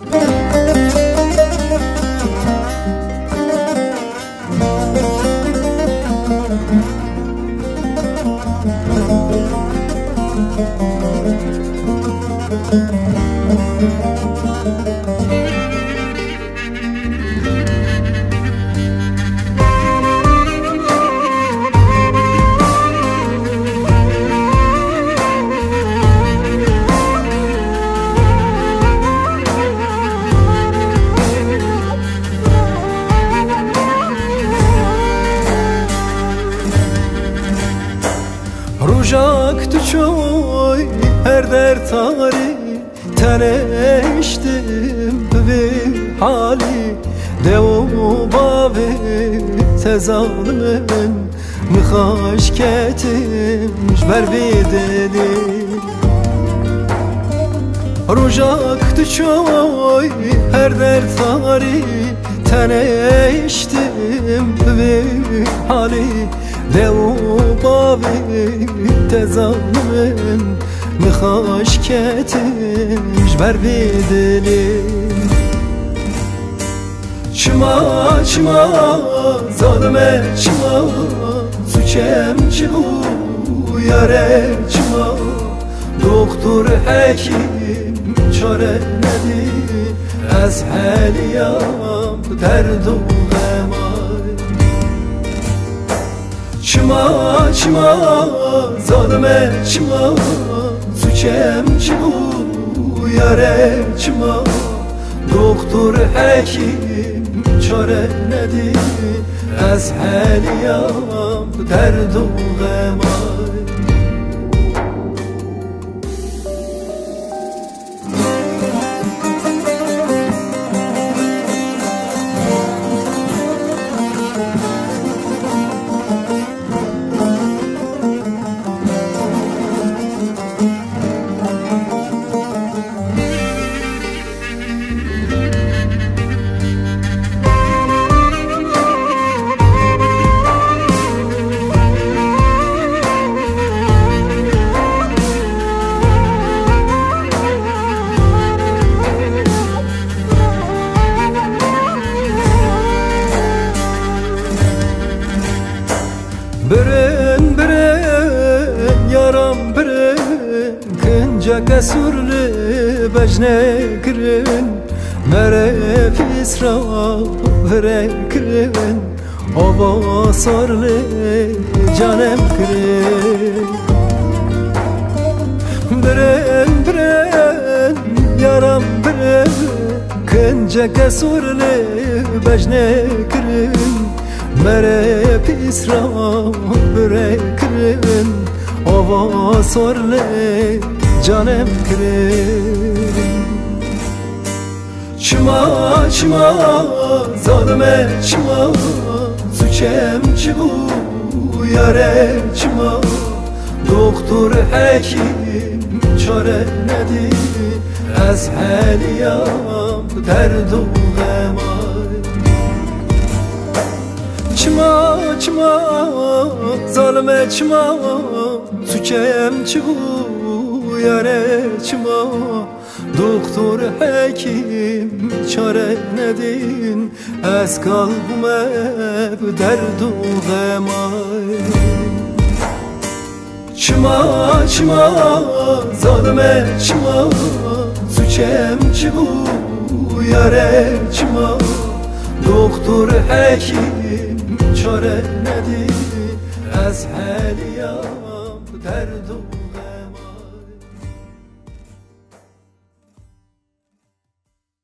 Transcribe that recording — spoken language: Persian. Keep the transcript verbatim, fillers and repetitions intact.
روژاک تو چوی هر در تاری تنشتم به حالی دو باوی تزالمن میخواش کتمش بر بیدلی روژاک تو چوی هر در تاری تنشتم به حالی دو باوی تزالمن میخواش کتمش بر بیدلی چما چما ظالمه چما سوچم چی بو یاره چما دکتر حکیم چاره ندی از حالیام درد و غمان چما چما ظالمه چما سوچم چی بو یاره چما دکتر حکیم چاره ندی از حالیام درد و غمان برن برن یارم برن کنجا کسورلی بجنه کرن مره پیس را وره کرن آوا سارلی جانم کرن برن برن یارم برن کنجا کسورلی بجنه کرن مره پیس را بره کرن آوا سارلی جانم کرن چما چما ظالمه چما سوچم چی بو یاره چما دکتر حکیم چاره ندی از حالیام درد و غمان چما چما ظالمه چما سوچم چی بو یاره چما دکتر حکیم چاره ندین از قلبم درد و غمان چما چما ظالمه چما سوچم چی بو یاره چما دکتر حکیم چاره ندی از حالیام درد و